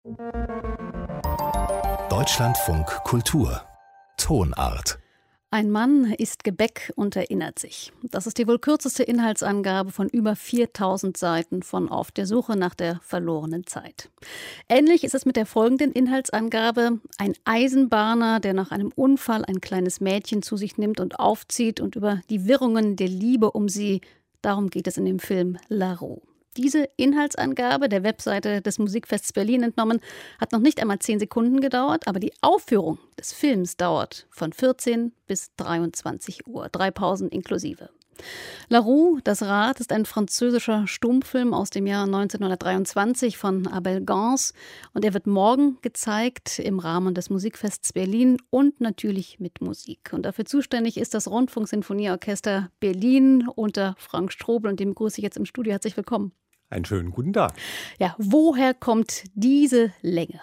Deutschlandfunk Kultur Tonart. Ein Mann isst Gebäck und erinnert sich. Das ist die wohl kürzeste Inhaltsangabe von über 4000 Seiten von Auf der Suche nach der verlorenen Zeit. Ähnlich ist es mit der folgenden Inhaltsangabe. Ein Eisenbahner, der nach einem Unfall ein kleines Mädchen zu sich nimmt und aufzieht und über die Wirrungen der Liebe um sie. Darum geht es in dem Film La Roue. Diese Inhaltsangabe, der Webseite des Musikfests Berlin entnommen, hat noch nicht einmal 10 Sekunden gedauert, aber die Aufführung des Films dauert von 14 bis 23 Uhr, 3 Pausen inklusive. La Roue, das Rad, ist ein französischer Stummfilm aus dem Jahr 1923 von Abel Gance und er wird morgen gezeigt im Rahmen des Musikfests Berlin und natürlich mit Musik. Und dafür zuständig ist das Rundfunksinfonieorchester Berlin unter Frank Strobel und dem begrüße ich jetzt im Studio. Herzlich willkommen. Einen schönen guten Tag. Ja, woher kommt diese Länge?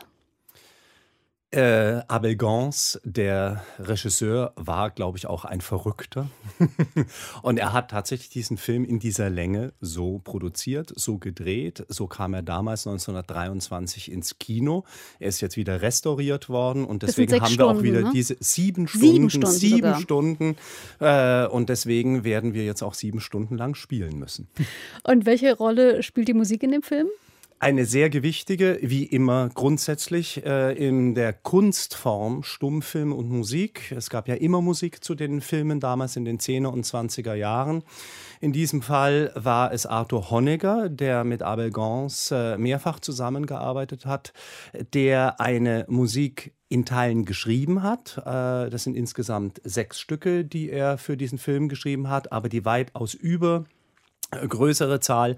Abel Gance, der Regisseur, war, glaube ich, auch ein Verrückter. Und er hat tatsächlich diesen Film in dieser Länge so produziert, so gedreht. So kam er damals 1923 ins Kino. Er ist jetzt wieder restauriert worden und deswegen haben wir auch wieder diese 7 Stunden. Und deswegen werden wir jetzt auch 7 Stunden lang spielen müssen. Und welche Rolle spielt die Musik in dem Film? Eine sehr gewichtige, wie immer grundsätzlich in der Kunstform Stummfilm und Musik. Es gab ja immer Musik zu den Filmen damals in den 10er und 20er Jahren. In diesem Fall war es Arthur Honegger, der mit Abel Gance mehrfach zusammengearbeitet hat, der eine Musik in Teilen geschrieben hat. Das sind insgesamt 6 Stücke, die er für diesen Film geschrieben hat, aber die weitaus größere Zahl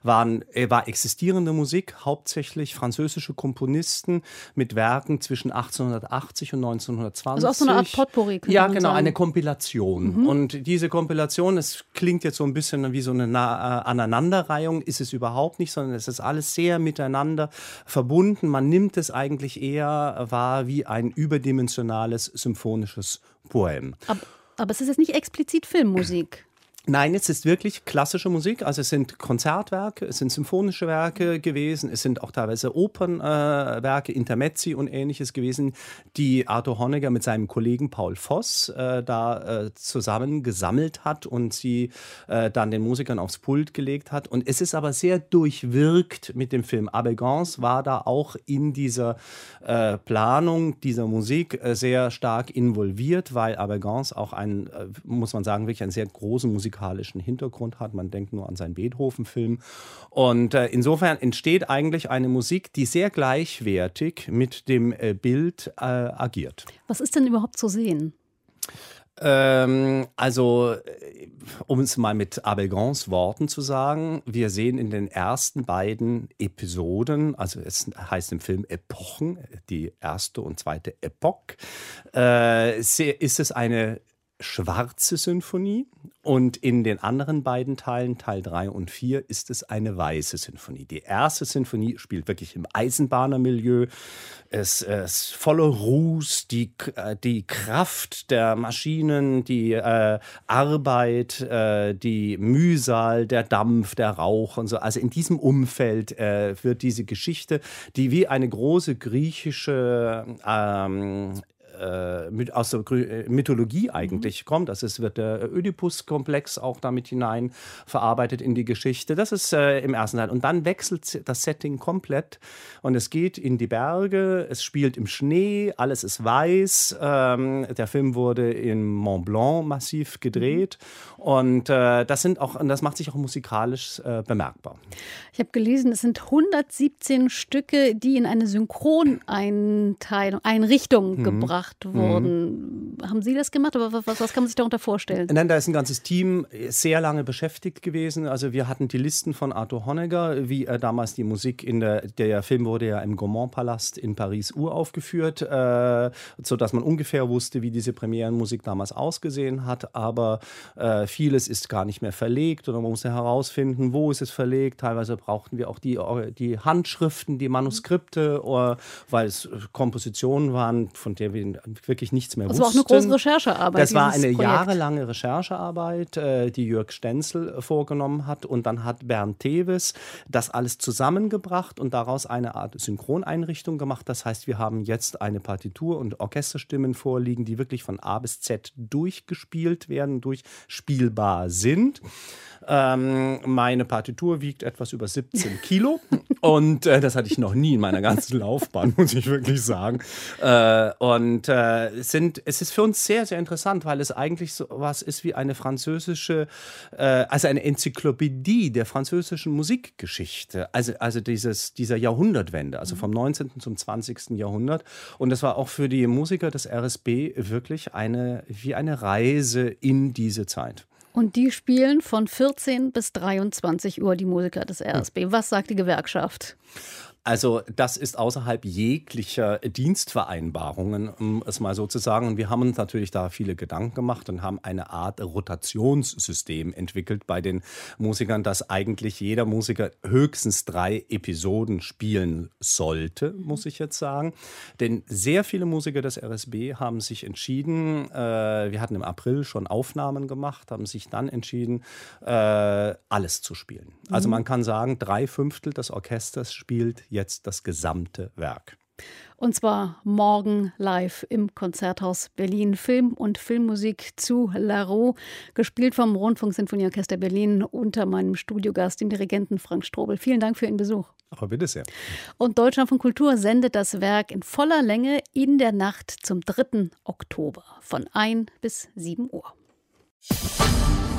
war existierende Musik, hauptsächlich französische Komponisten mit Werken zwischen 1880 und 1920. Also auch so eine Art Potpourri, könnte man sagen. Eine Kompilation. Und diese Kompilation, es klingt jetzt so ein bisschen wie so eine Aneinanderreihung, ist es überhaupt nicht, sondern es ist alles sehr miteinander verbunden. Man nimmt es eigentlich eher wahr wie ein überdimensionales symphonisches Poem. Aber es ist jetzt nicht explizit Filmmusik. Nein, es ist wirklich klassische Musik. Also es sind Konzertwerke, es sind symphonische Werke gewesen, es sind auch teilweise Opernwerke, Intermezzi und Ähnliches gewesen, die Arthur Honegger mit seinem Kollegen Paul Voss zusammen gesammelt hat und sie dann den Musikern aufs Pult gelegt hat. Und es ist aber sehr durchwirkt mit dem Film. Abel Gance war da auch in dieser Planung dieser Musik sehr stark involviert, weil Abel Gance auch muss man sagen, wirklich einen sehr großen musikalischen Hintergrund hat. Man denkt nur an seinen Beethoven-Film. Und insofern entsteht eigentlich eine Musik, die sehr gleichwertig mit dem Bild agiert. Was ist denn überhaupt zu sehen? Um es mal mit Abel Gance Worten zu sagen, wir sehen in den ersten beiden Episoden, also es heißt im Film Epochen, die erste und zweite Epoche, ist es eine schwarze Symphonie und in den anderen beiden Teilen, Teil 3 und 4, ist es eine weiße Symphonie. Die erste Symphonie spielt wirklich im Eisenbahnermilieu. Es ist voller Ruß, die Kraft der Maschinen, die Arbeit, die Mühsal, der Dampf, der Rauch und so. Also in diesem Umfeld wird diese Geschichte, die wie eine große griechische aus der Mythologie eigentlich kommt. Also es wird der Ödipus-Komplex auch damit hinein verarbeitet in die Geschichte. Das ist im ersten Teil. Und dann wechselt das Setting komplett und es geht in die Berge, es spielt im Schnee, alles ist weiß. Der Film wurde im Mont Blanc-Massiv gedreht und das macht sich auch musikalisch bemerkbar. Ich habe gelesen, es sind 117 Stücke, die in eine Synchroneinrichtung gebracht wurden. Haben Sie das gemacht? Aber was kann man sich darunter vorstellen? Nein, da ist ein ganzes Team sehr lange beschäftigt gewesen. Also wir hatten die Listen von Arthur Honegger, wie er damals die Musik der Film wurde ja im Gaumont-Palast in Paris uraufgeführt, sodass man ungefähr wusste, wie diese Premierenmusik damals ausgesehen hat. Aber vieles ist gar nicht mehr verlegt oder man musste herausfinden, wo ist es verlegt. Teilweise brauchten wir auch die Handschriften, die Manuskripte, weil es Kompositionen waren, von der wir wirklich nichts mehr wussten. Das war auch eine große Recherchearbeit. Das war eine jahrelange Recherchearbeit, die Jörg Stenzel vorgenommen hat. Und dann hat Bernd Teves das alles zusammengebracht und daraus eine Art Synchroneinrichtung gemacht. Das heißt, wir haben jetzt eine Partitur und Orchesterstimmen vorliegen, die wirklich von A bis Z durchgespielt werden, durchspielbar sind. Meine Partitur wiegt etwas über 17 Kilo und das hatte ich noch nie in meiner ganzen Laufbahn, muss ich wirklich sagen. Es ist für uns sehr, sehr interessant, weil es eigentlich so was ist wie eine französische, also eine Enzyklopädie der französischen Musikgeschichte, also dieser Jahrhundertwende, also vom 19. zum 20. Jahrhundert. Und das war auch für die Musiker des RSB wirklich wie eine Reise in diese Zeit. Und die spielen von 14 bis 23 Uhr, die Musiker des RSB. Was sagt die Gewerkschaft? Also das ist außerhalb jeglicher Dienstvereinbarungen, um es mal so zu sagen. Und wir haben uns natürlich da viele Gedanken gemacht und haben eine Art Rotationssystem entwickelt bei den Musikern, dass eigentlich jeder Musiker höchstens 3 Episoden spielen sollte, muss ich jetzt sagen. Denn sehr viele Musiker des RSB haben sich entschieden, wir hatten im April schon Aufnahmen gemacht, haben sich dann entschieden, alles zu spielen. Also man kann sagen, 3/5 des Orchesters spielt jetzt das gesamte Werk. Und zwar morgen live im Konzerthaus Berlin. Film und Filmmusik zu Larot, gespielt vom Rundfunksinfonieorchester Berlin unter meinem Studiogast, dem Dirigenten Frank Strobel. Vielen Dank für Ihren Besuch. Aber bitte sehr. Und Deutschlandfunk Kultur sendet das Werk in voller Länge in der Nacht zum 3. Oktober von 1 bis 7 Uhr.